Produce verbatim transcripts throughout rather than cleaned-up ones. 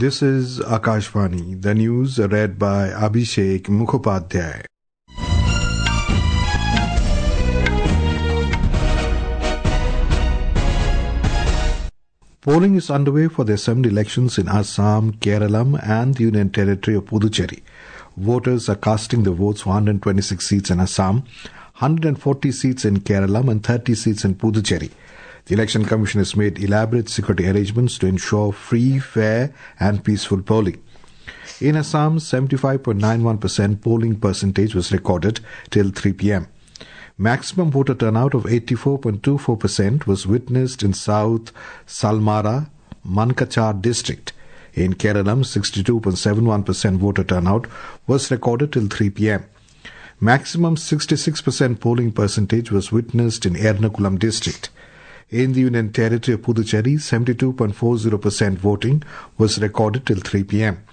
This is Akashvani, the news read by Abhishek Mukhopadhyay. Polling is underway for the assembly elections in Assam, Kerala and the Union Territory of Puducherry. Voters are casting their votes for one hundred twenty-six seats in Assam, one hundred forty seats in Kerala and thirty seats in Puducherry. The Election Commission has made elaborate security arrangements to ensure free, fair and peaceful polling. In Assam, seventy-five point nine one percent polling percentage was recorded till three p.m. Maximum voter turnout of eighty-four point two four percent was witnessed in South Salmara, Mankachar district. In Kerala, sixty-two point seven one percent voter turnout was recorded till three p.m. Maximum sixty-six percent polling percentage was witnessed in Ernakulam district. In the Union Territory of Puducherry, seventy-two point four zero percent voting was recorded till three p.m.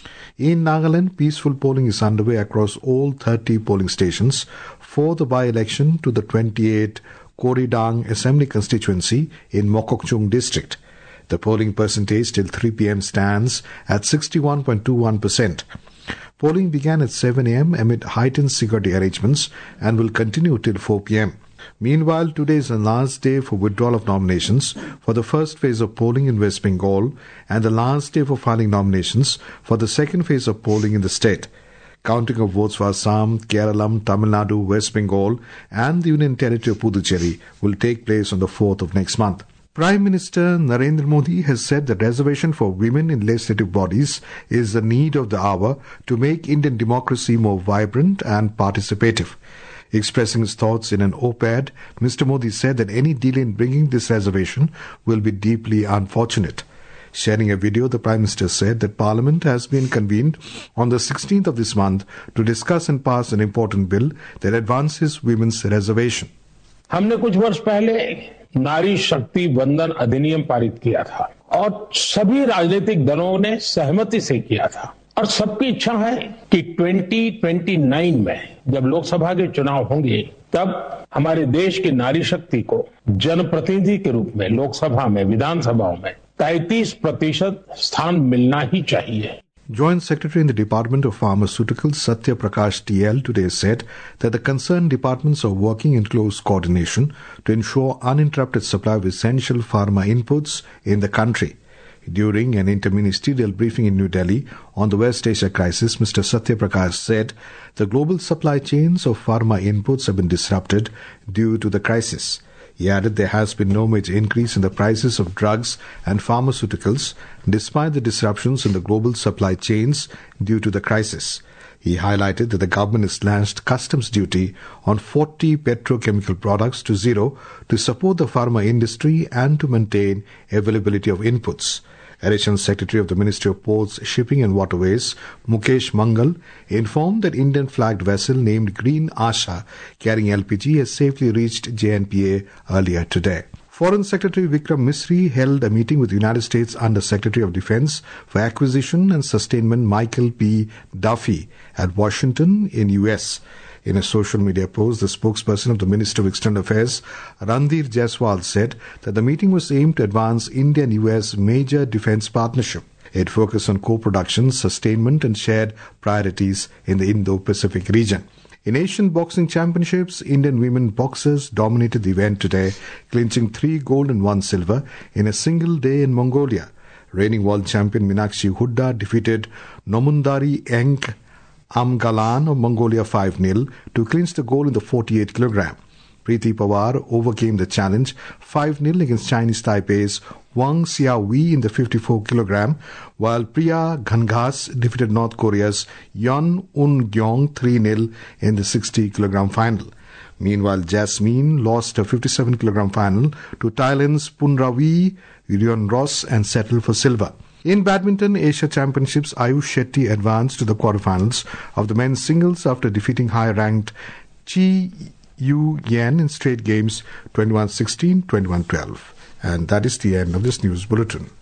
In Nagaland, peaceful polling is underway across all thirty polling stations for the by-election to the twenty-eighth Koridang Assembly constituency in Mokokchung district. The polling percentage till three p.m. stands at sixty-one point two one percent. Polling began at seven a.m. amid heightened security arrangements and will continue till four p.m. Meanwhile, today is the last day for withdrawal of nominations for the first phase of polling in West Bengal and the last day for filing nominations for the second phase of polling in the state. Counting of votes for Assam, Kerala, Tamil Nadu, West Bengal and the Union Territory of Puducherry will take place on the fourth of next month. Prime Minister Narendra Modi has said that reservation for women in legislative bodies is the need of the hour to make Indian democracy more vibrant and participative. Expressing his thoughts in an op-ed, Mister Modi said that any delay in bringing this reservation will be deeply unfortunate. Sharing a video, the Prime Minister said that Parliament has been convened on the sixteenth of this month to discuss and pass an important bill that advances women's reservation. हमने कुछ वर्ष पहले नारी शक्ति वंदन अधिनियम पारित किया था और सभी राजनीतिक दलों ने सहमति से किया था और सबकी इच्छा है कि ट्वेंटी ट्वेंटी नाइन में जब लोकसभा के चुनाव होंगे तब हमारे देश की नारी शक्ति को जनप्रतिनिधि के रूप में लोकसभा में विधानसभाओं में तैंतीस प्रतिशत स्थान मिलना ही चाहिए. Joint Secretary in the Department of Pharmaceuticals Satya Prakash T L today said that the concerned departments are working in close coordination to ensure uninterrupted supply of essential pharma inputs in the country. During an interministerial briefing in New Delhi on the West Asia crisis, Mister Satya Prakash said the global supply chains of pharma inputs have been disrupted due to the crisis. He added there has been no major increase in the prices of drugs and pharmaceuticals despite the disruptions in the global supply chains due to the crisis. He highlighted that the government has slashed customs duty on forty petrochemical products to zero to support the pharma industry and to maintain availability of inputs. Additional Secretary of the Ministry of Ports, Shipping and Waterways, Mukesh Mangal, informed that Indian-flagged vessel named Green Asha carrying L P G has safely reached J N P A earlier today. Foreign Secretary Vikram Misri held a meeting with United States Under Secretary of Defense for Acquisition and Sustainment Michael P. Duffy at Washington in U S In a social media post, the spokesperson of the Ministry of External Affairs, Randhir Jaiswal, said that the meeting was aimed to advance India and U S major defense partnership. It focused on co-production, sustainment and shared priorities in the Indo-Pacific region. In Asian Boxing Championships, Indian women boxers dominated the event today, clinching three gold and one silver in a single day in Mongolia. Reigning world champion Meenakshi Hooda defeated Nomundari Enk Amgalan of Mongolia five nil to clinch the gold in the forty-eight kilogram. Preeti Pawar overcame the challenge five nil against Chinese Taipei's Wang Xiaowei in the fifty-four kilogram, while Priya Ghanghas defeated North Korea's Yeon Un-gyeong three nil in the sixty kilogram final. Meanwhile, Jasmine lost her fifty-seven kilogram final to Thailand's Punrawi Rionros and settled for silver. In badminton, Asia Championships, Ayush Shetty advanced to the quarterfinals of the men's singles after defeating high-ranked Chi Yu Yan in straight games twenty-one sixteen, twenty-one twelve. And that is the end of this news bulletin.